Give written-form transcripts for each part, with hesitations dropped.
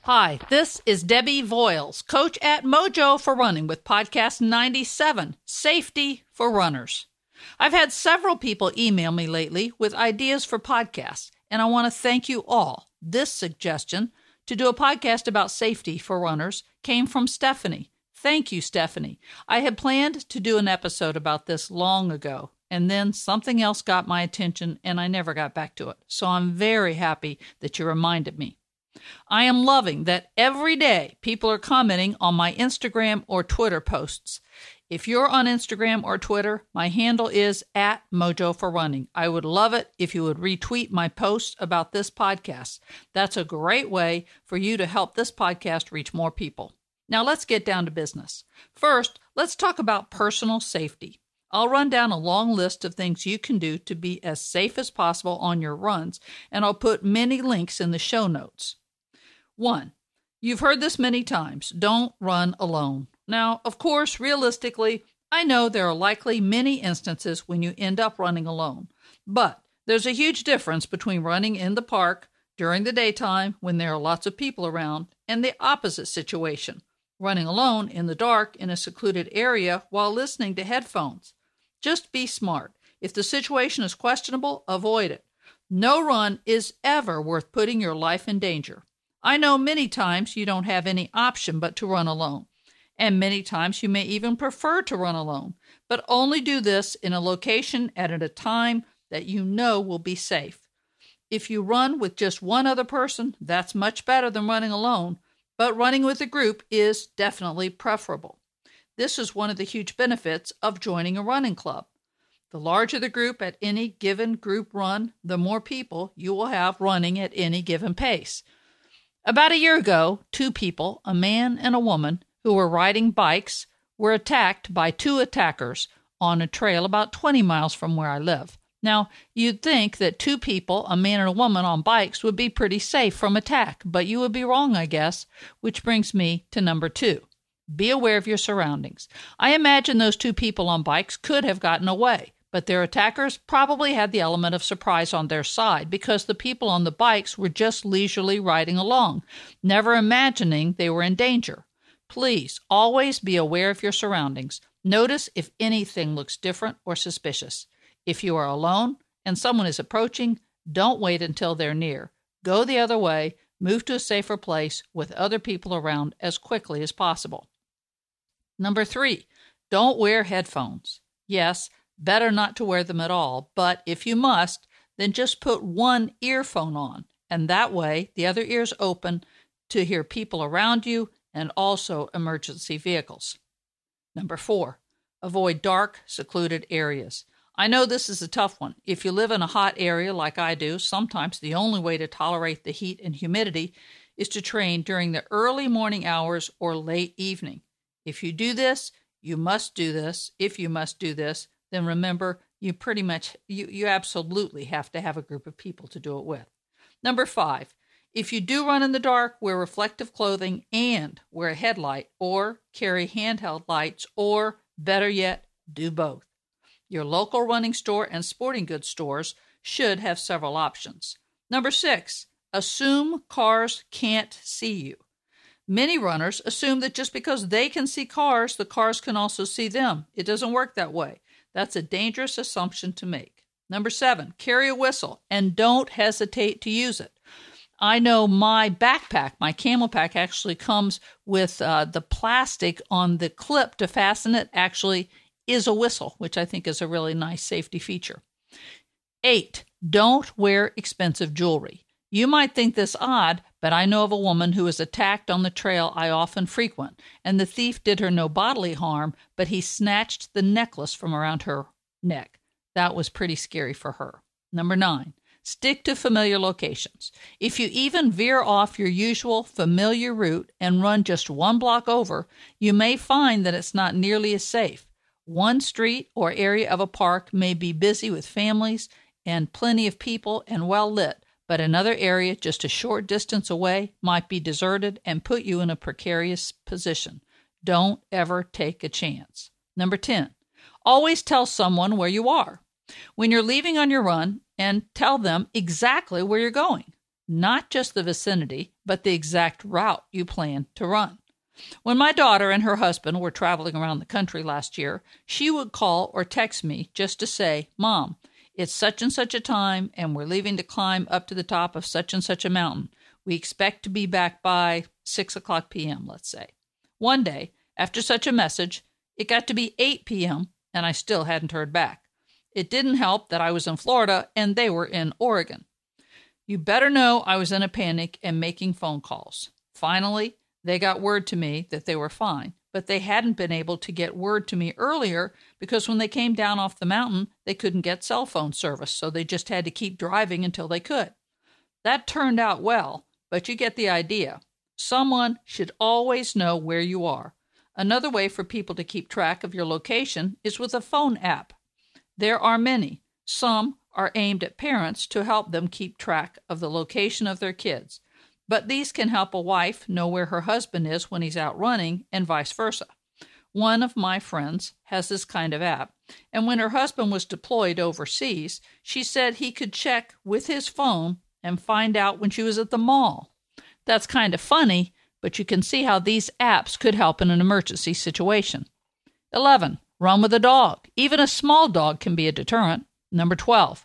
Hi, this is Debbie Voiles, coach at Mojo for Running with Podcast 97, Safety for Runners. I've had several people email me lately with ideas for podcasts, and I want to thank you all. This suggestion to do a podcast about safety for runners came from Stephanie. Thank you, Stephanie. I had planned to do an episode about this long ago, and then something else got my attention, and I never got back to it. So I'm very happy that you reminded me. I am loving that every day people are commenting on my Instagram or Twitter posts. If you're on Instagram or Twitter, my handle is @Mojo4Running. I would love it if you would retweet my posts about this podcast. That's a great way for you to help this podcast reach more people. Now let's get down to business. First, let's talk about personal safety. I'll run down a long list of things you can do to be as safe as possible on your runs, and I'll put many links in the show notes. 1. You've heard this many times. Don't run alone. Now, of course, realistically, I know there are likely many instances when you end up running alone. But there's a huge difference between running in the park during the daytime when there are lots of people around and the opposite situation, running alone in the dark in a secluded area while listening to headphones. Just be smart. If the situation is questionable, avoid it. No run is ever worth putting your life in danger. I know many times you don't have any option but to run alone, and many times you may even prefer to run alone, but only do this in a location and at a time that you know will be safe. If you run with just one other person, that's much better than running alone, but running with a group is definitely preferable. This is one of the huge benefits of joining a running club. The larger the group at any given group run, the more people you will have running at any given pace. About a year ago, 2 people, a man and a woman, who were riding bikes, were attacked by 2 attackers on a trail about 20 miles from where I live. Now, you'd think that 2 people, a man and a woman on bikes, would be pretty safe from attack, but you would be wrong, I guess, which brings me to number 2. Be aware of your surroundings. I imagine those 2 people on bikes could have gotten away, but their attackers probably had the element of surprise on their side because the people on the bikes were just leisurely riding along, never imagining they were in danger. Please always be aware of your surroundings. Notice if anything looks different or suspicious. If you are alone and someone is approaching, don't wait until they're near. Go the other way, move to a safer place with other people around as quickly as possible. Number 3, don't wear headphones. Yes, better not to wear them at all, but if you must, then just put one earphone on, and that way the other ear's open to hear people around you and also emergency vehicles. Number 4, avoid dark, secluded areas. I know this is a tough one. If you live in a hot area like I do, sometimes the only way to tolerate the heat and humidity is to train during the early morning hours or late evening. If you do this, you must do this. If you must do this, then remember, you absolutely have to have a group of people to do it with. Number 5, if you do run in the dark, wear reflective clothing and wear a headlight or carry handheld lights or, better yet, do both. Your local running store and sporting goods stores should have several options. Number 6, assume cars can't see you. Many runners assume that just because they can see cars, the cars can also see them. It doesn't work that way. That's a dangerous assumption to make. Number 7, carry a whistle and don't hesitate to use it. I know my backpack, my camel pack, actually comes with the plastic on the clip to fasten it actually is a whistle, which I think is a really nice safety feature. 8, don't wear expensive jewelry. You might think this odd, but I know of a woman who was attacked on the trail I often frequent, and the thief did her no bodily harm, but he snatched the necklace from around her neck. That was pretty scary for her. Number 9, stick to familiar locations. If you even veer off your usual familiar route and run just 1 block over, you may find that it's not nearly as safe. One street or area of a park may be busy with families and plenty of people and well lit, but another area just a short distance away might be deserted and put you in a precarious position. Don't ever take a chance. Number 10, always tell someone where you are. When you're leaving on your run, and tell them exactly where you're going. not just the vicinity, but the exact route you plan to run. When my daughter and her husband were traveling around the country last year, she would call or text me just to say, "Mom, it's such and such a time, and we're leaving to climb up to the top of such and such a mountain. We expect to be back by 6 o'clock p.m., let's say." One day, after such a message, it got to be 8 p.m., and I still hadn't heard back. It didn't help that I was in Florida and they were in Oregon. You better know I was in a panic and making phone calls. Finally, they got word to me that they were fine, but they hadn't been able to get word to me earlier because when they came down off the mountain, they couldn't get cell phone service, so they just had to keep driving until they could. That turned out well, but you get the idea. Someone should always know where you are. Another way for people to keep track of your location is with a phone app. There are many. Some are aimed at parents to help them keep track of the location of their kids. But these can help a wife know where her husband is when he's out running and vice versa. One of my friends has this kind of app, and when her husband was deployed overseas, she said he could check with his phone and find out when she was at the mall. That's kind of funny, but you can see how these apps could help in an emergency situation. 11. Run with a dog. Even a small dog can be a deterrent. Number 12.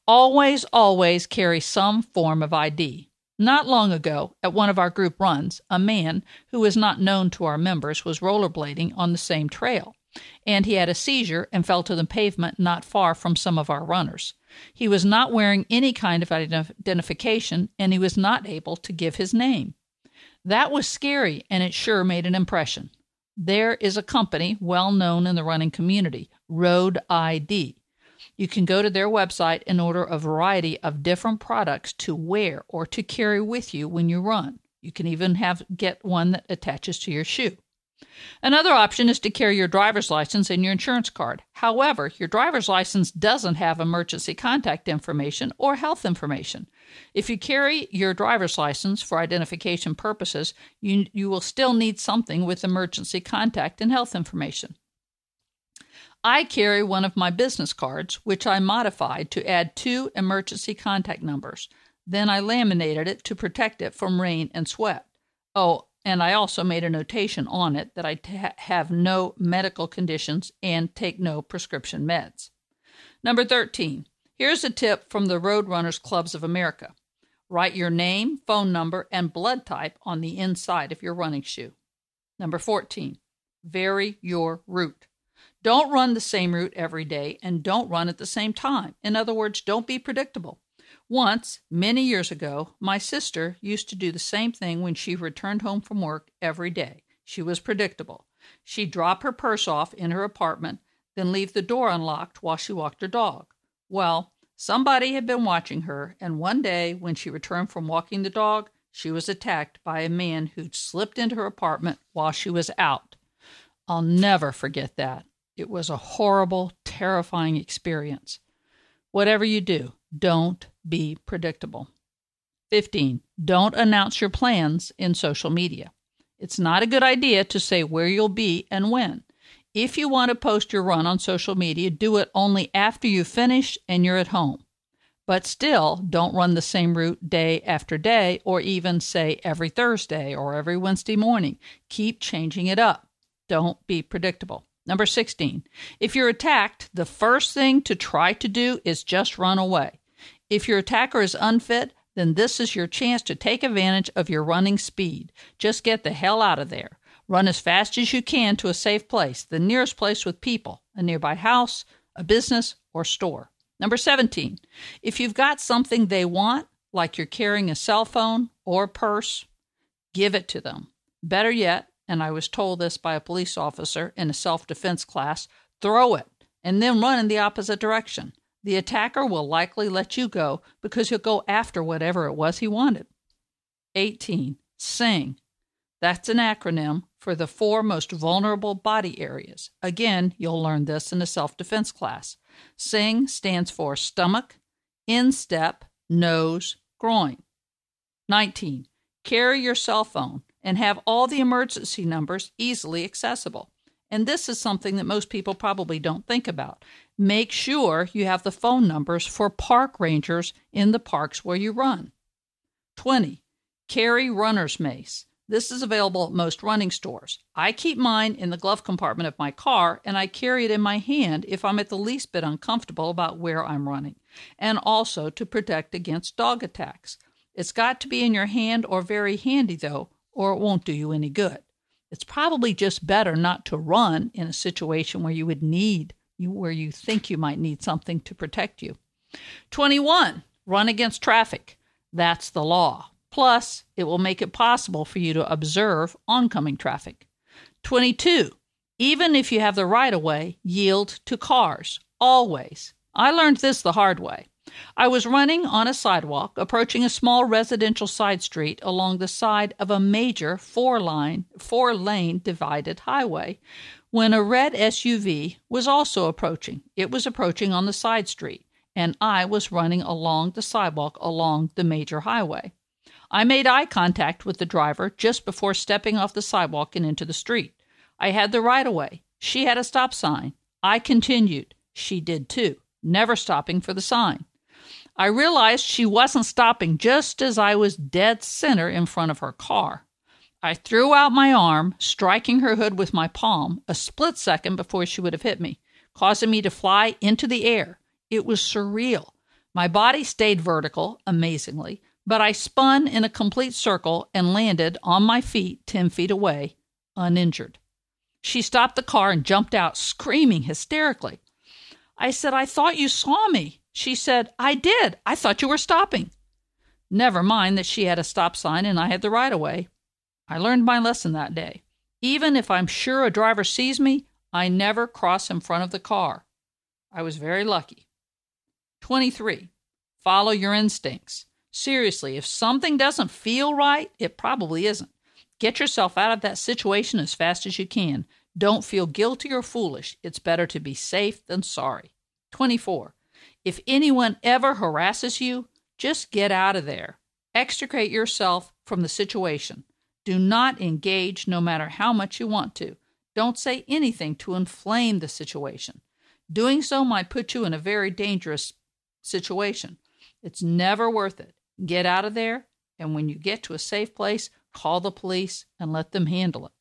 Always carry some form of ID. Not long ago, at one of our group runs, a man who was not known to our members was rollerblading on the same trail, and he had a seizure and fell to the pavement not far from some of our runners. He was not wearing any kind of identification, and he was not able to give his name. That was scary, and it sure made an impression. There is a company well known in the running community, Road ID. You can go to their website and order a variety of different products to wear or to carry with you when you run. You can even get one that attaches to your shoe. Another option is to carry your driver's license and your insurance card. However, your driver's license doesn't have emergency contact information or health information. If you carry your driver's license for identification purposes, you will still need something with emergency contact and health information. I carry one of my business cards, which I modified to add 2 emergency contact numbers. Then I laminated it to protect it from rain and sweat. Oh, and I also made a notation on it that I have no medical conditions and take no prescription meds. Number 13. Here's a tip from the Road Runners Clubs of America. Write your name, phone number, and blood type on the inside of your running shoe. Number 14. Vary your route. Don't run the same route every day and don't run at the same time. In other words, don't be predictable. Once, many years ago, my sister used to do the same thing when she returned home from work every day. She was predictable. She'd drop her purse off in her apartment, then leave the door unlocked while she walked her dog. Well, somebody had been watching her, and one day when she returned from walking the dog, she was attacked by a man who'd slipped into her apartment while she was out. I'll never forget that. It was a horrible, terrifying experience. Whatever you do, don't be predictable. 15. Don't announce your plans in social media. It's not a good idea to say where you'll be and when. If you want to post your run on social media, do it only after you finish and you're at home. But still, don't run the same route day after day or even say every Thursday or every Wednesday morning. Keep changing it up. Don't be predictable. Number 16, if you're attacked, the first thing to try to do is just run away. If your attacker is unfit, then this is your chance to take advantage of your running speed. Just get the hell out of there. Run as fast as you can to a safe place, the nearest place with people, a nearby house, a business, or store. Number 17, if you've got something they want, like you're carrying a cell phone or a purse, give it to them. Better yet, and I was told this by a police officer in a self-defense class, throw it and then run in the opposite direction. The attacker will likely let you go because he'll go after whatever it was he wanted. 18. SING. That's an acronym for the 4 most vulnerable body areas. Again, you'll learn this in a self-defense class. SING stands for stomach, instep, nose, groin. 19. Carry your cell phone and have all the emergency numbers easily accessible. And this is something that most people probably don't think about. Make sure you have the phone numbers for park rangers in the parks where you run. 20. Carry runner's mace. This is available at most running stores. I keep mine in the glove compartment of my car, and I carry it in my hand if I'm at the least bit uncomfortable about where I'm running, and also to protect against dog attacks. It's got to be in your hand or very handy, though, or it won't do you any good. It's probably just better not to run in a situation where where you think you might need something to protect you. 21. Run against traffic. That's the law. Plus, it will make it possible for you to observe oncoming traffic. 22. Even if you have the right-of-way, yield to cars. Always. I learned this the hard way. I was running on a sidewalk, approaching a small residential side street along the side of a major four-lane divided highway, when a red SUV was also approaching. It was approaching on the side street, and I was running along the sidewalk along the major highway. I made eye contact with the driver just before stepping off the sidewalk and into the street. I had the right-of-way. She had a stop sign. I continued. She did too, never stopping for the sign. I realized she wasn't stopping just as I was dead center in front of her car. I threw out my arm, striking her hood with my palm a split second before she would have hit me, causing me to fly into the air. It was surreal. My body stayed vertical, amazingly, but I spun in a complete circle and landed on my feet 10 feet away, uninjured. She stopped the car and jumped out, screaming hysterically. I said, "I thought you saw me." She said, "I did. I thought you were stopping." Never mind that she had a stop sign and I had the right-of-way. I learned my lesson that day. Even if I'm sure a driver sees me, I never cross in front of the car. I was very lucky. 23. Follow your instincts. Seriously, if something doesn't feel right, it probably isn't. Get yourself out of that situation as fast as you can. Don't feel guilty or foolish. It's better to be safe than sorry. 24. If anyone ever harasses you, just get out of there. Extricate yourself from the situation. Do not engage no matter how much you want to. Don't say anything to inflame the situation. Doing so might put you in a very dangerous situation. It's never worth it. Get out of there, and when you get to a safe place, call the police and let them handle it.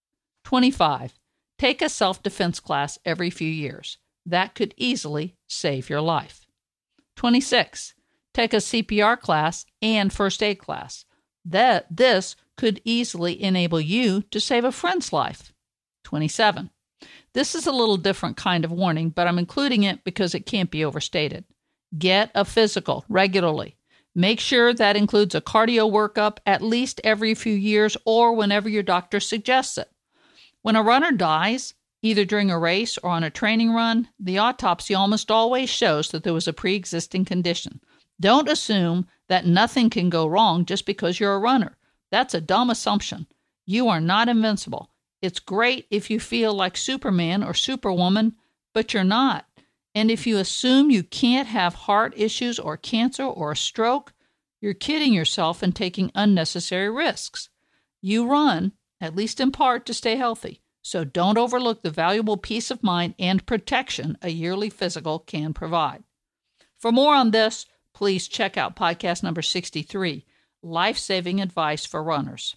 25. Take a self-defense class every few years. That could easily save your life. 26. Take a CPR class and first aid class. This could easily enable you to save a friend's life. 27. This is a little different kind of warning, but I'm including it because it can't be overstated. Get a physical regularly. Make sure that includes a cardio workup at least every few years or whenever your doctor suggests it. When a runner dies, either during a race or on a training run, the autopsy almost always shows that there was a pre-existing condition. Don't assume that nothing can go wrong just because you're a runner. That's a dumb assumption. You are not invincible. It's great if you feel like Superman or Superwoman, but you're not. And if you assume you can't have heart issues or cancer or a stroke, you're kidding yourself and taking unnecessary risks. You run, at least in part, to stay healthy. So don't overlook the valuable peace of mind and protection a yearly physical can provide. For more on this, please check out podcast number 63, Life-Saving Advice for Runners.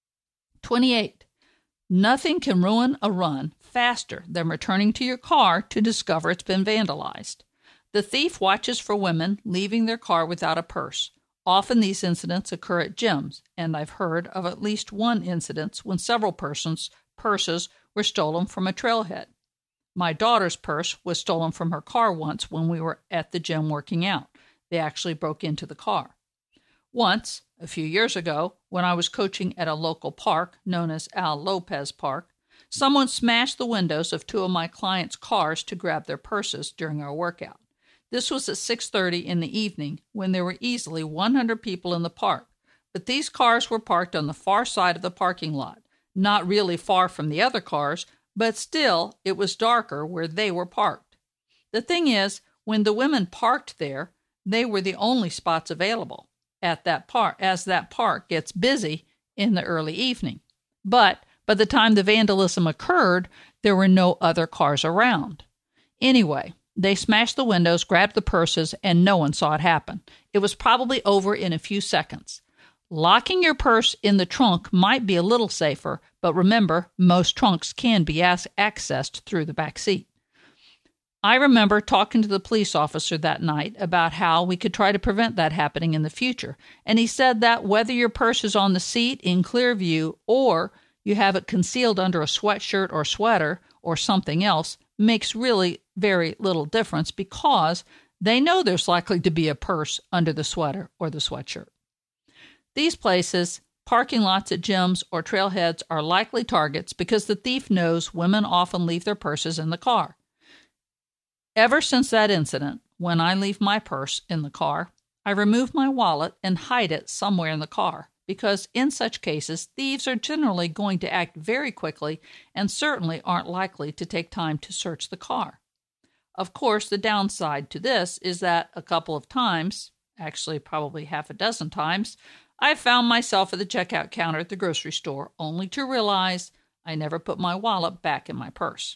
28. Nothing can ruin a run faster than returning to your car to discover it's been vandalized. The thief watches for women leaving their car without a purse. Often these incidents occur at gyms, and I've heard of at least one incident when several persons' purses were stolen from a trailhead. My daughter's purse was stolen from her car once when we were at the gym working out. They actually broke into the car. Once, a few years ago, when I was coaching at a local park known as Al Lopez Park, someone smashed the windows of two of my clients' cars to grab their purses during our workout. This was at 6:30 in the evening when there were easily 100 people in the park, but these cars were parked on the far side of the parking lot, not really far from the other cars, but still it was darker where they were parked. The thing is, when the women parked there, they were the only spots available at that park, as that park gets busy in the early evening. But by the time the vandalism occurred, there were no other cars around. Anyway, they smashed the windows, grabbed the purses, and no one saw it happen. It was probably over in a few seconds. Locking your purse in the trunk might be a little safer, but remember, most trunks can be accessed through the back seat. I remember talking to the police officer that night about how we could try to prevent that happening in the future, and he said that whether your purse is on the seat in clear view or you have it concealed under a sweatshirt or sweater or something else makes really very little difference because they know there's likely to be a purse under the sweater or the sweatshirt. These places, parking lots at gyms or trailheads, are likely targets because the thief knows women often leave their purses in the car. Ever since that incident, when I leave my purse in the car, I remove my wallet and hide it somewhere in the car because in such cases, thieves are generally going to act very quickly and certainly aren't likely to take time to search the car. Of course, the downside to this is that a couple of times, actually probably half a dozen times, I found myself at the checkout counter at the grocery store only to realize I never put my wallet back in my purse.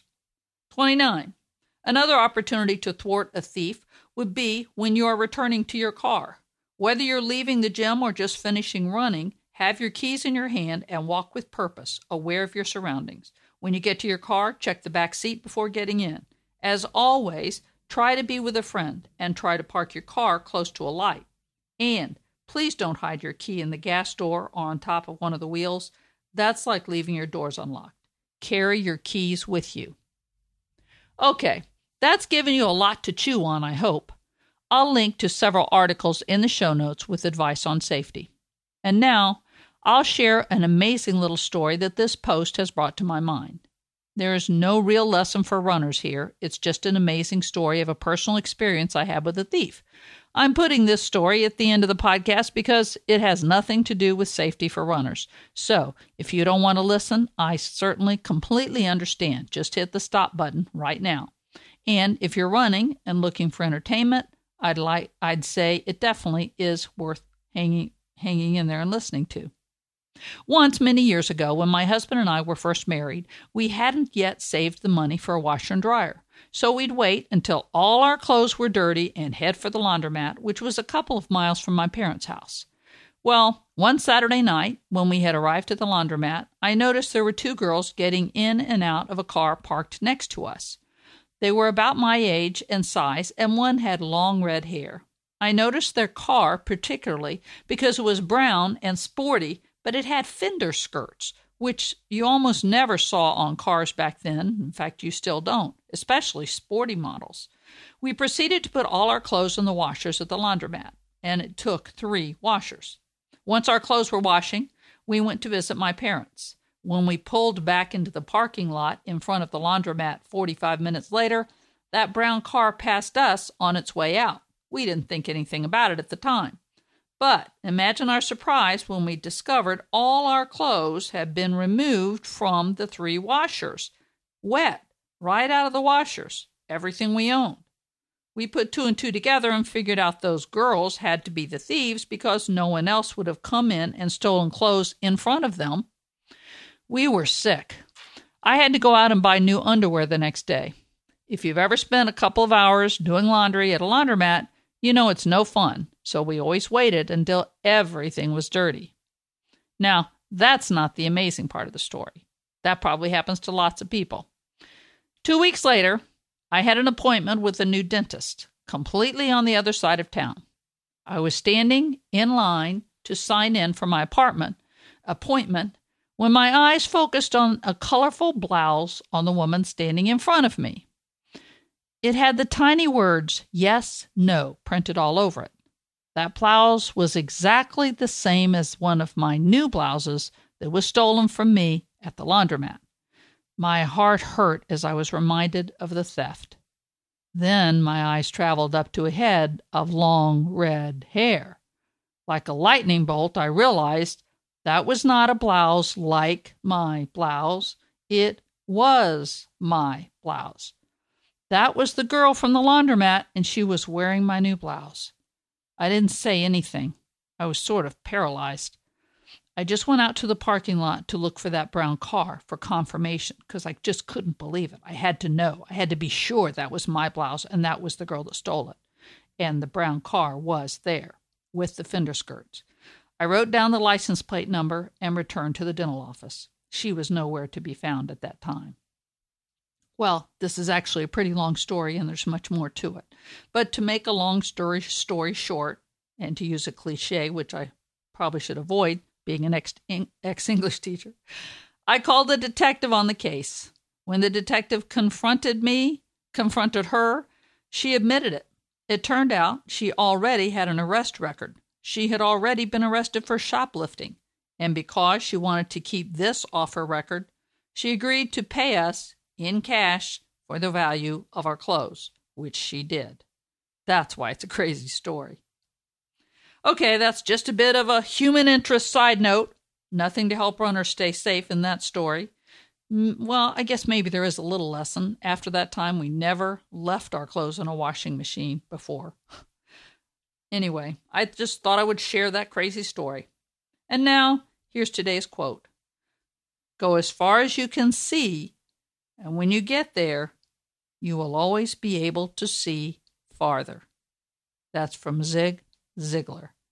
29. Another opportunity to thwart a thief would be when you are returning to your car. Whether you're leaving the gym or just finishing running, have your keys in your hand and walk with purpose, aware of your surroundings. When you get to your car, check the back seat before getting in. As always, try to be with a friend and try to park your car close to a light. And please don't hide your key in the gas door or on top of one of the wheels. That's like leaving your doors unlocked. Carry your keys with you. Okay, that's given you a lot to chew on, I hope. I'll link to several articles in the show notes with advice on safety. And now, I'll share an amazing little story that this post has brought to my mind. There is no real lesson for runners here. It's just an amazing story of a personal experience I had with a thief. I'm putting this story at the end of the podcast because it has nothing to do with safety for runners. So, if you don't want to listen, I certainly completely understand. Just hit the stop button right now. And if you're running and looking for entertainment, I'd say it definitely is worth hanging in there and listening to. Once, many years ago, when my husband and I were first married, we hadn't yet saved the money for a washer and dryer. So we'd wait until all our clothes were dirty and head for the laundromat, which was a couple of miles from my parents' house. Well, one Saturday night, when we had arrived at the laundromat, I noticed there were two girls getting in and out of a car parked next to us. They were about my age and size, and one had long red hair. I noticed their car particularly because it was brown and sporty, but it had fender skirts, which you almost never saw on cars back then. In fact, you still don't, especially sporty models. We proceeded to put all our clothes in the washers at the laundromat, and it took 3 washers. Once our clothes were washing, we went to visit my parents. When we pulled back into the parking lot in front of the laundromat 45 minutes later, that brown car passed us on its way out. We didn't think anything about it at the time. But imagine our surprise when we discovered all our clothes had been removed from the 3 washers. Wet, right out of the washers, everything we owned. We put 2 and 2 together and figured out those girls had to be the thieves because no one else would have come in and stolen clothes in front of them. We were sick. I had to go out and buy new underwear the next day. If you've ever spent a couple of hours doing laundry at a laundromat, you know it's no fun, so we always waited until everything was dirty. Now, that's not the amazing part of the story. That probably happens to lots of people. 2 weeks later, I had an appointment with a new dentist, completely on the other side of town. I was standing in line to sign in for my appointment when my eyes focused on a colorful blouse on the woman standing in front of me. It had the tiny words, "Yes, no," printed all over it. That blouse was exactly the same as one of my new blouses that was stolen from me at the laundromat. My heart hurt as I was reminded of the theft. Then my eyes traveled up to a head of long red hair. Like a lightning bolt, I realized that was not a blouse like my blouse. It was my blouse. That was the girl from the laundromat, and she was wearing my new blouse. I didn't say anything. I was sort of paralyzed. I just went out to the parking lot to look for that brown car for confirmation because I just couldn't believe it. I had to know. I had to be sure that was my blouse and that was the girl that stole it. And the brown car was there with the fender skirts. I I wrote down the license plate number and returned to the dental office. She was nowhere to be found at that time. Well, this is actually a pretty long story, and there's much more to it. But to make a long story short, and to use a cliche, which I probably should avoid being an ex-English teacher, I called the detective on the case. When the detective confronted her, she admitted it. It turned out she already had an arrest record. She had already been arrested for shoplifting, and because she wanted to keep this off her record, she agreed to pay us in cash for the value of our clothes, which she did. That's why it's a crazy story. Okay, that's just a bit of a human interest side note. Nothing to help runners stay safe in that story. Well, I guess maybe there is a little lesson. After that time, we never left our clothes in a washing machine before. Anyway, I just thought I would share that crazy story. And now, here's today's quote. Go as far as you can see, and when you get there, you will always be able to see farther. That's from Zig Ziglar.